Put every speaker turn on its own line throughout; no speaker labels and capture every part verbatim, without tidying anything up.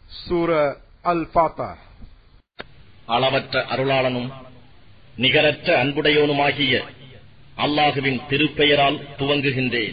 சூரா அல் ஃபாத்திஹா.
அளவற்ற அருளாளனும் நிகரற்ற அன்புடையோனுமாகிய அல்லாஹுவின் திருப்பெயரால் துவங்குகின்றேன்.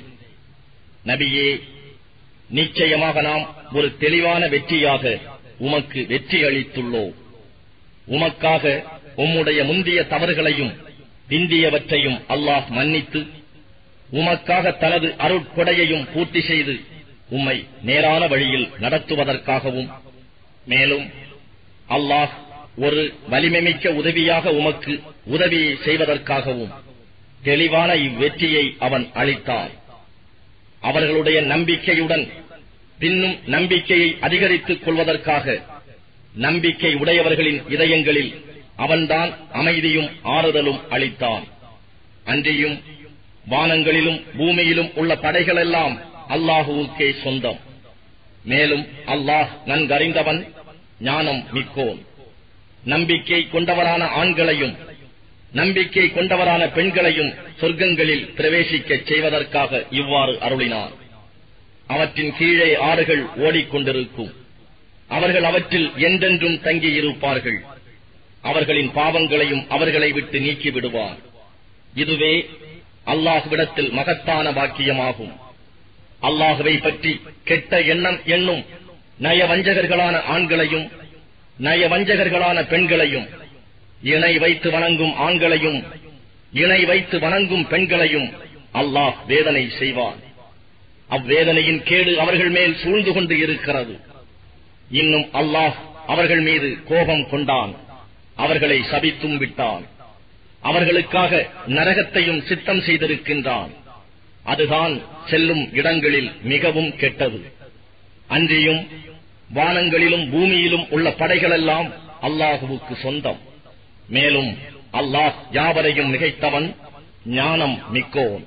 நபியே, நிச்சயமாக நாம் ஒரு தெளிவான வெற்றியாக உமக்கு வெற்றி அளித்துள்ளோம். உமக்காக உம்முடைய முந்திய தவறுகளையும் பிந்தியவற்றையும் அல்லாஹ் மன்னித்து உமக்காக தனது அருட்கொடையையும் பூர்த்தி செய்து உம்மை நேரான வழியில் நடத்துவதற்காகவும், மேலும் அல்லாஹ் ஒரு வலிமைமிக்க உதவியாக உமக்கு உதவியை செய்வதற்காகவும் தெளிவான இவ்வெற்றியை அவன் அளித்தான். அவர்களுடைய நம்பிக்கையுடன் பின்னும் நம்பிக்கையை அதிகரித்துக் கொள்வதற்காக நம்பிக்கை உடையவர்களின் இதயங்களில் அவன்தான் அமைதியும் ஆறுதலும் அளித்தான். அன்றியும் வானங்களிலும் பூமியிலும் உள்ள படைகளெல்லாம் அல்லாஹுவுக்கே சொந்தம். மேலும் அல்லாஹ் நன்கறிந்தவன், ஞானம் மிக்கோன். நம்பிக்கை கொண்டவரான ஆண்களையும் நம்பிக்கை கொண்டவரான பெண்களையும் சொர்க்கங்களில் பிரவேசிக்கச் செய்வதற்காக இவ்வாறு அருளினார். அவற்றின் கீழே ஆறுகள் ஓடிக்கொண்டிருக்கும். அவர்கள் அவற்றில் என்றென்றும் தங்கியிருப்பார்கள். அவர்களின் பாவங்களையும் அவர்களை விட்டு நீக்கிவிடுவார். இதுவே அல்லாஹ்விடத்தில் மகத்தான பாக்கியமாகும். அல்லாஹுவை பற்றி கெட்ட எண்ணம் என்னும் நயவஞ்சகர்களான ஆண்களையும் நயவஞ்சகர்களான பெண்களையும், இணை வைத்து வணங்கும் ஆண்களையும் இணை வைத்து வணங்கும் பெண்களையும் அல்லாஹ் வேதனை செய்வான். அவ்வேதனையின் கேடு அவர்கள் மேல் சூழ்ந்து கொண்டு இருக்கிறது. இன்னும் அல்லாஹ் அவர்கள் மீது கோபம் கொண்டான், அவர்களை சபித்தும் விட்டான். அவர்களுக்காக நரகத்தையும் சித்தம் செய்திருக்கின்றான். அதுதான் செல்லும் இடங்களில் மிகவும் கெட்டது. அன்றியும் வானங்களிலும் பூமியிலும் உள்ள படைகளெல்லாம் அல்லாஹுவுக்கு சொந்தம். மேலும் அல்லாஹ் யாவரையும் மிகைத்தவன், ஞானம் மிக்கோன்.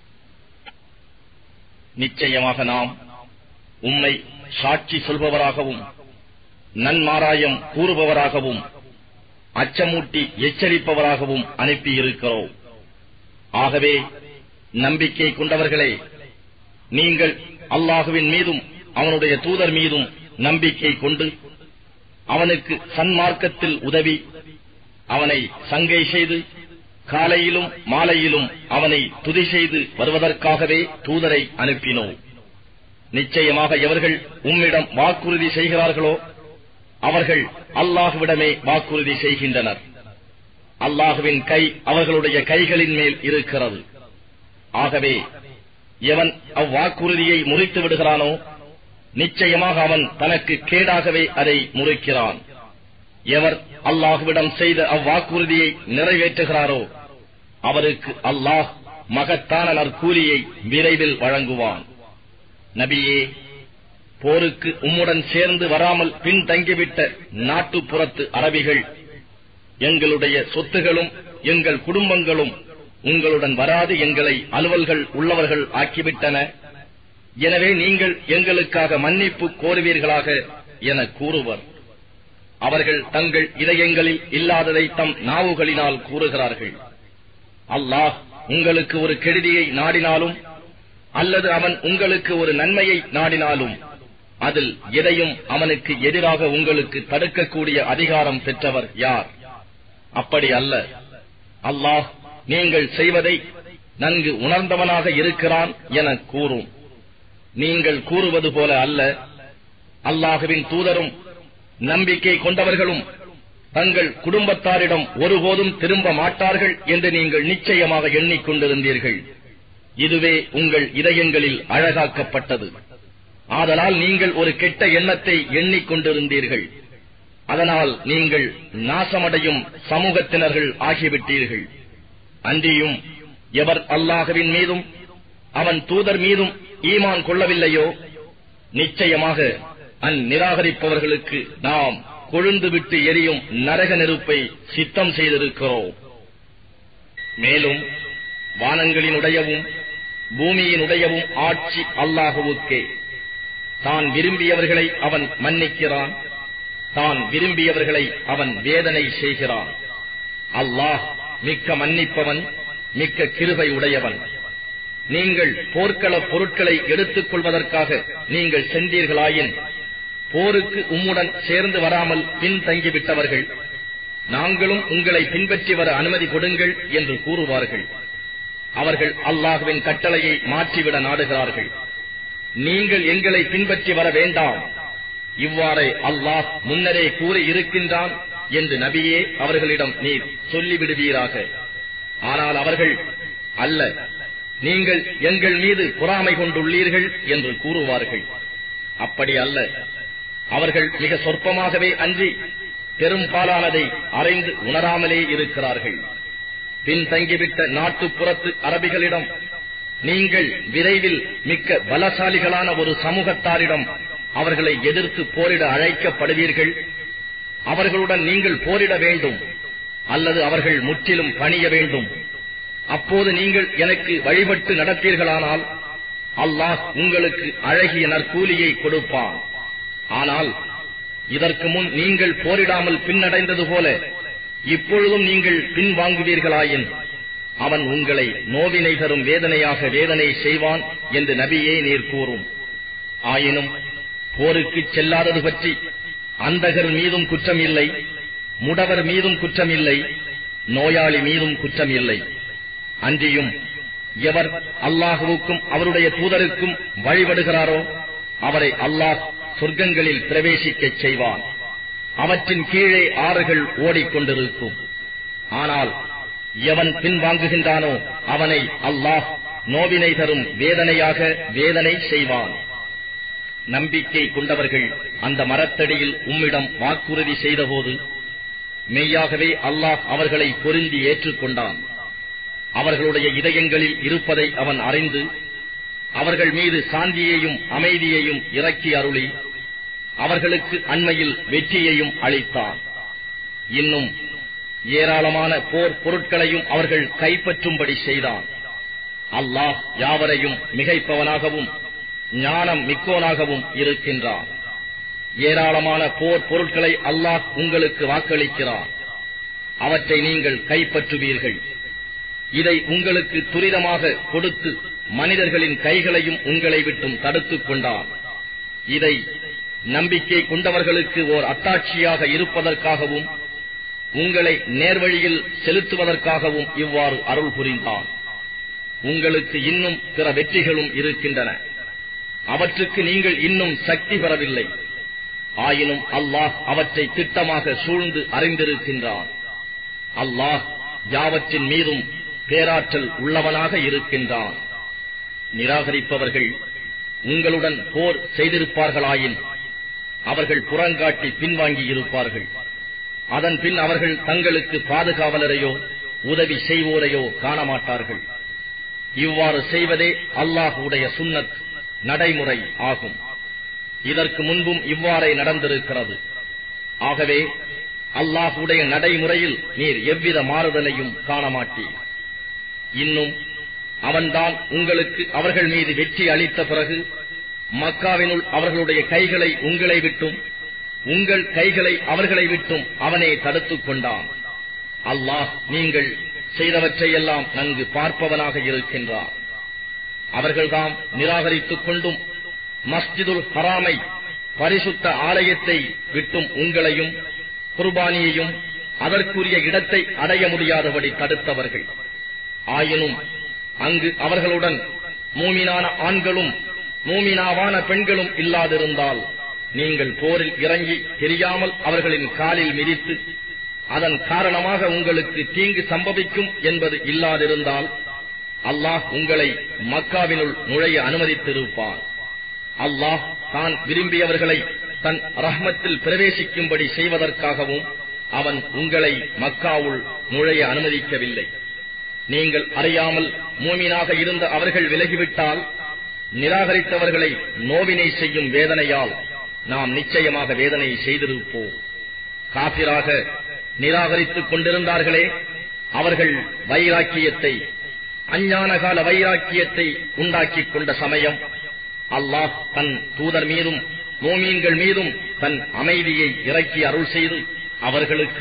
நிச்சயமாக நாம் உம்மை சாட்சி சொல்பவராகவும் நன்மாராயம் கூறுபவராகவும் அச்சமூட்டி எச்சரிப்பவராகவும் அனுப்பியிருக்கிறோம். ஆகவே நம்பிக்கை கொண்டவர்களே, நீங்கள் அல்லாஹுவின் மீதும் அவனுடைய தூதர் மீதும் நம்பிக்கை கொண்டு அவனுக்கு சன்மார்க்கத்தில் உதவி அவனை சங்கை செய்து காலையிலும் மாலையிலும் அவனை துதி செய்து வருவதற்காகவே தூதரை அனுப்பினோம். நிச்சயமாக எவர்கள் உம்மிடம் வாக்குறுதி செய்கிறார்களோ அவர்கள் அல்லாஹுவிடமே வாக்குறுதி செய்கின்றனர். அல்லாஹுவின் கை அவர்களுடைய கைகளின் மேல் இருக்கிறது. ஆகவே எவன் அவ்வாக்குறுதியை முறித்து விடுகிறானோ நிச்சயமாக அவன் தனக்கு கேடாகவே அதை முறிக்கிறான். எவர் அல்லாஹுவிடம் செய்த அவ்வாக்குறுதியை நிறைவேற்றுகிறாரோ அவருக்கு அல்லாஹ் மகத்தான நற்கூலியை விரைவில் வழங்குவான். நபியே, போருக்கு உம்முடன் சேர்ந்து வராமல் பின்தங்கிவிட்ட நாட்டுப்புறத்து அரபிகள் எங்களுடைய சொத்துகளும் எங்கள் குடும்பங்களும் உங்களுடன் வராது எங்களை அலுவல்கள் உள்ளவர்கள் ஆக்கிவிட்டன. எனவே நீங்கள் எங்களுக்காக மன்னிப்பு கோருவீர்களாக என கூறுவர். அவர்கள் தங்கள் இதயங்களில் இல்லாததை தம் நாவுகளினால் கூறுகிறார்கள். அல்லாஹ் உங்களுக்கு ஒரு கெடுதியை நாடினாலும் அல்லது அவன் உங்களுக்கு ஒரு நன்மையை நாடினாலும் அதில் எதையும் அவனுக்கு எதிராக உங்களுக்கு தடுக்கக்கூடிய அதிகாரம் பெற்றவர் யார்? அப்படி அல்ல. அல்லாஹ் நீங்கள் செய்வதை நன்கு உணர்ந்தவனாக இருக்கிறான் என கூறும். நீங்கள் கூறுவது போல அல்ல. அல்லாஹுவின் தூதரும் நம்பிக்கை கொண்டவர்களும் தங்கள் குடும்பத்தாரிடம் ஒருபோதும் திரும்ப மாட்டார்கள் என்று நீங்கள் நிச்சயமாக எண்ணிக்கொண்டிருந்தீர்கள். இதுவே உங்கள் இதயங்களில் அழகாக்கப்பட்டது. ஆதலால் நீங்கள் ஒரு கெட்ட எண்ணத்தை எண்ணிக்கொண்டிருந்தீர்கள். அதனால் நீங்கள் நாசமடையும் சமூகத்தினர்கள் ஆகிவிட்டீர்கள். அன்றியும் எவர் அல்லாஹுவின் மீதும் அவன் தூதர் மீதும் ஈமான் கொள்ளவில்லையோ நிச்சயமாக அந்நிராகரிப்பவர்களுக்கு நாம் கொழுந்து விட்டு எரியும் நரக நெருப்பை சித்தம் செய்திருக்கிறோம். மேலும் வானங்களினுடையவும் பூமியினுடையவும் ஆட்சி அல்லாஹுவுக்கே. தான் விரும்பியவர்களை அவன் மன்னிக்கிறான், தான் விரும்பியவர்களை அவன் வேதனை செய்கிறான். அல்லாஹ் மிக்க மன்னிப்பவன், மிக்க கிருபை உடையவன். நீங்கள் போர்க்கள பொருட்களை எடுத்துக் கொள்வதற்காக நீங்கள் சென்றீர்களாயின் போருக்கு உம்முடன் சேர்ந்து வராமல் பின்தங்கிவிட்டவர்கள், நாங்களும் உங்களை பின்பற்றி வர அனுமதி கொடுங்கள் என்று கூறுவார்கள். அவர்கள் அல்லாஹ்வின் கட்டளையை மாற்றிவிட நாடுகிறார்கள். நீங்கள் எங்களை பின்பற்றி வர வேண்டாம், இவ்வாறே அல்லாஹ் முன்னரே கூறி இருக்கின்றான் என்று நபியே அவர்களிடம் நீர் சொல்லிவிடுவீராக. ஆனால் அவர்கள், அல்ல, நீங்கள் எங்கள் மீது பொறாமை கொண்டுள்ளீர்கள் என்று கூறுவார்கள். அப்படி அல்ல, அவர்கள் மிக சொற்பமாகவே அன்றி பெரும்பாலானதை அறிந்து உணராமலே இருக்கிறார்கள். பின்தங்கிவிட்ட நாட்டுப்புறத்து அரபிகளிடம் நீங்கள் விரைவில் மிக்க பலசாலிகளான ஒரு சமூகத்தாரிடம் அவர்களை எதிர்த்து போரிட அழைக்கப்படுவீர்கள். அவர்களுடன் நீங்கள் போரிட வேண்டும், அல்லது அவர்கள் முற்றிலும் பணிய வேண்டும். அப்போது நீங்கள் எனக்கு வழிபட்டு நடப்பீர்களானால் அல்லாஹ் உங்களுக்கு அழகிய நற்கூலியை கொடுப்பான். ஆனால் இதற்கு முன் நீங்கள் போரிடாமல் பின்னடைந்தது போல இப்பொழுதும் நீங்கள் பின்வாங்குவீர்களாயின் அவன் உங்களை நோவினை தரும் வேதனையாக வேதனை செய்வான் என்று நபியே நீர் கூறும். ஆயினும் போருக்கு செல்லாதது பற்றி அந்தகர் மீதும் குற்றம் இல்லை, முடவர் மீதும் குற்றம் இல்லை, நோயாளி மீதும் குற்றம் இல்லை. அன்றியும் எவர் அல்லாஹுவுக்கும் அவருடைய தூதருக்கும் வழிபடுகிறாரோ அவரை அல்லாஹ் சொர்க்கங்களில் பிரவேசிக்கச் செய்வான். அவற்றின் கீழே ஆறுகள் ஓடிக்கொண்டிருக்கும். ஆனால் எவன் பின்வாங்குகின்றானோ அவனை அல்லாஹ் நோவினை தரும் வேதனையாக வேதனை செய்வான். நம்பிக்கை கொண்டவர்கள் அந்த மரத்தடியில் உம்மிடம் வாக்குறுதி செய்தபோது மெய்யாகவே அல்லாஹ் அவர்களை பொருந்தி ஏற்றுக்கொண்டான். அவர்களுடைய இதயங்களில் இருப்பதை அவன் அறிந்து அவர்கள் மீது சாந்தியையும் அமைதியையும் இறக்கி அருளி அவர்களுக்கு அண்மையில் வெற்றியையும் அளித்தான். இன்னும் ஏராளமான போர் பொருட்களையும் அவர்கள் கைப்பற்றும்படி செய்தான். அல்லாஹ் யாவரையும் மிகைப்பவனாகவும் ஞானம் மிக்கோனாகவும் இருக்கின்றான். ஏராளமான போர் பொருட்களை அல்லாஹ் உங்களுக்கு வாக்களிக்கிறான். அவற்றை நீங்கள் கைப்பற்றுவீர்கள். இதை உங்களுக்கு துரிதமாக கொடுத்து மனிதர்களின் கைகளையும் உங்களை விட்டும் தடுத்துக் கொண்டான். இதை நம்பிக்கை கொண்டவர்களுக்கு ஓர் அத்தாட்சியாக இருப்பதற்காகவும் உங்களை நேர்வழியில் செலுத்துவதற்காகவும் இவ்வாறு அருள் புரிந்தான். உங்களுக்கு இன்னும் பிற வெற்றிகளும் இருக்கின்றன. அவற்றுக்கு நீங்கள் இன்னும் சக்தி பெறவில்லை. ஆயினும் அல்லாஹ் அவற்றை திட்டமாக சூழ்ந்து அறிந்திருக்கின்றான். அல்லாஹ் யாவற்றின் மீதும் பேராற்றல் உள்ளவனாக இருக்கின்றான். நிராகரிப்பவர்கள் உங்களுடன் போர் செய்திருப்பார்களாயின் அவர்கள் புறங்காட்டி பின்வாங்கி இருப்பார்கள். அதன் பின் அவர்கள் தங்களுக்கு பாதுகாவலரையோ உதவி செய்வோரையோ காணமாட்டார்கள். இவ்வாறு செய்வதே அல்லாஹுடைய சுன்னத் நடைமுறை ஆகும். இதற்கு முன்பும் இவ்வாறே நடந்திருக்கிறது. ஆகவே அல்லாஹுடைய நடைமுறையில் நீர் எவ்வித மாறுதலையும் காணமாட்டீர். இன்னும் அவன்தான் உங்களுக்கு அவர்கள் மீது வெற்றி அளித்த பிறகு மக்காவினுள் அவர்களுடைய கைகளை உங்களை விட்டும் உங்கள் கைகளை அவர்களை விட்டும் அவனே தடுத்துக் கொண்டான். அல்லாஹ் நீங்கள் செய்தவற்றையெல்லாம் நன்கு பார்ப்பவனாக இருக்கின்றார். அவர்கள்தாம் நிராகரித்துக் கொண்டும் மஸ்ஜிதுல் ஹராமை பரிசுத்த ஆலயத்தை விட்டும் உங்களையும் குர்பானியையும் அதற்குரிய இடத்தை அடைய முடியாதபடி தடுத்தவர்கள். ஆயினும் அங்கு அவர்களுடன் மூமினான ஆண்களும் மூமினாவான பெண்களும் இல்லாதிருந்தால் நீங்கள் போரில் இறங்கி தெரியாமல் அவர்களின் காலில் மிதித்து அதன் காரணமாக உங்களுக்கு தீங்கு சம்பவிக்கும் என்பது இல்லாதிருந்தால் அல்லாஹ் உங்களை மக்காவினுள் நுழைய அனுமதித்திருப்பான். அல்லாஹ் தான் விரும்பியவர்களை தன் ரஹ்மத்தில் பிரவேசிக்கும்படி செய்வதற்காகவும் அவன் உங்களை மக்காவுள் நுழைய அனுமதிக்கவில்லை. நீங்கள் அறியாமல் மூமினாக இருந்த அவர்கள் விலகிவிட்டால் நிராகரித்தவர்களை நோவினை செய்யும் வேதனையால் நாம் நிச்சயமாக வேதனை செய்திருப்போம். காபிராக நிராகரித்துக் கொண்டிருந்தார்களே, அவர்கள் வைராக்கியத்தை அஞ்ஞானகால வைராக்கியத்தை உண்டாக்கிக் கொண்ட சமயம் அல்லாஹ் தன் தூதர் மீதும் மோமீன்கள் மீதும் தன் அமைதியை இறக்கி அருள் செய்து அவர்களுக்கு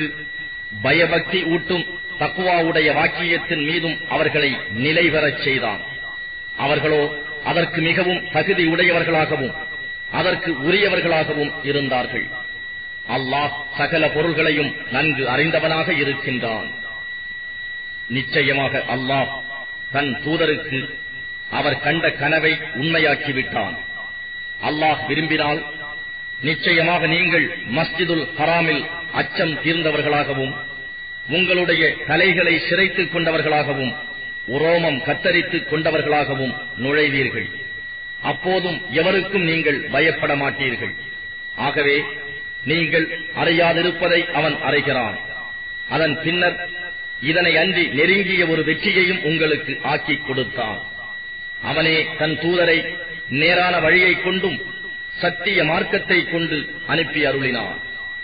பயபக்தி ஊட்டும் தக்வாவுடைய வாக்கியத்தின் மீதும் அவர்களை நிலை பெறச் செய்தான். அவர்களோ அதற்கு மிகவும் தகுதி உடையவர்களாகவும் அதற்கு உரியவர்களாகவும் இருந்தார்கள். அல்லாஹ் சகல பொருள்களையும் நன்கு அறிந்தவனாக இருக்கின்றான். நிச்சயமாக அல்லாஹ் தன் தூதருக்கு அவர் கண்ட கனவை உண்மையாக்கிவிட்டான். அல்லாஹ் விரும்பினால் நிச்சயமாக நீங்கள் மஸ்ஜிதுல் ஹராமில் அச்சம் தீர்ந்தவர்களாகவும் உங்களுடைய தலைகளை சிரைத்துக் கொண்டவர்களாகவும் உரோமம் கத்தரித்துக் கொண்டவர்களாகவும் நுழைவீர்கள். அப்போதும் எவருக்கும் நீங்கள் பயப்பட மாட்டீர்கள். ஆகவே நீங்கள் அறியாதிருப்பதை அவன் அறிகிறான். அதன் பின்னர் இதனை அன்றி நெருங்கிய ஒரு வெற்றியையும் உங்களுக்கு ஆக்கிக் கொடுத்தான். அவனே தன் தூதரை நேரான வழியை கொண்டும் சத்திய மார்க்கத்தை கொண்டு அனுப்பி அருளினான்.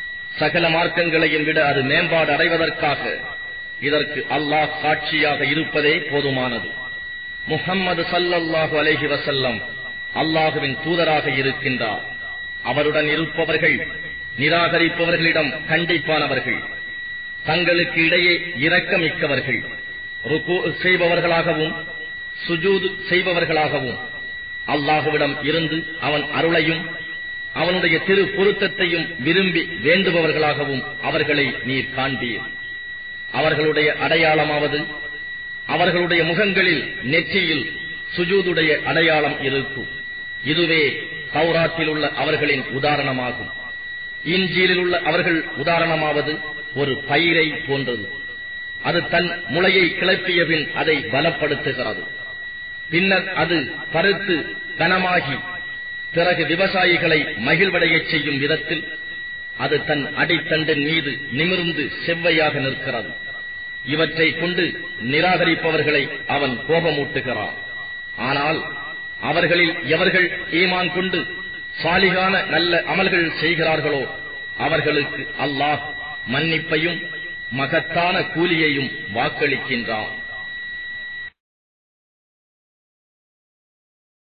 சகல மார்க்கங்களையும் விட அது மேம்பாடு அடைவதற்காக இதற்கு அல்லாஹ் சாட்சியாக இருப்பதே போதுமானது. முஹம்மது ஸல்லல்லாஹு அலைஹி வஸல்லம் அல்லாஹுவின் தூதராக இருக்கின்றார். அவருடன் இருப்பவர்கள் நிராகரிப்பவர்களிடம் கண்டிப்பானவர்கள், தங்களுக்கு இடையே இரக்கமிக்கவர்கள், ருக்கு செய்பவர்களாகவும் சுஜூது செய்பவர்களாகவும் அல்லாஹுவிடம் இருந்து அவன் அருளையும் அவனுடைய திரு பொருத்தத்தையும் விரும்பி வேண்டுபவர்களாகவும் அவர்களை நீர் காண்பீர். அவர்களுடைய அடையாளமாவது அவர்களுடைய முகங்களில் நெற்றியில் சுஜூதுடைய அடையாளம் இருக்கும். இதுவே தௌராத்தில் உள்ள அவர்களின் உதாரணமாகும். இன்ஜீலில் உள்ள அவர்கள் உதாரணமாவது ஒரு பயிரை போன்றது. அது தன் முளையை கிளப்பிய பின் அதை பலப்படுத்துகிறது. பின்னர் அது பருத்து கனமாகி பிறகு விவசாயிகளை மகிழ்வடையச் செய்யும் விதத்தில் அது தன் அடித்தண்டின் மீது நிமிர்ந்து செவ்வையாக நிற்கிறது. இவற்றை கொண்டு நிராகரிப்பவர்களை அவன் கோபமூட்டுகிறான். ஆனால் அவர்களில் எவர்கள் ஈமான் கொண்டு சாலிகான நல்ல அமல்கள் செய்கிறார்களோ அவர்களுக்கு அல்லாஹ் மன்னிப்பையும் மகத்தான கூலியையும் வாக்களிக்கின்றான்.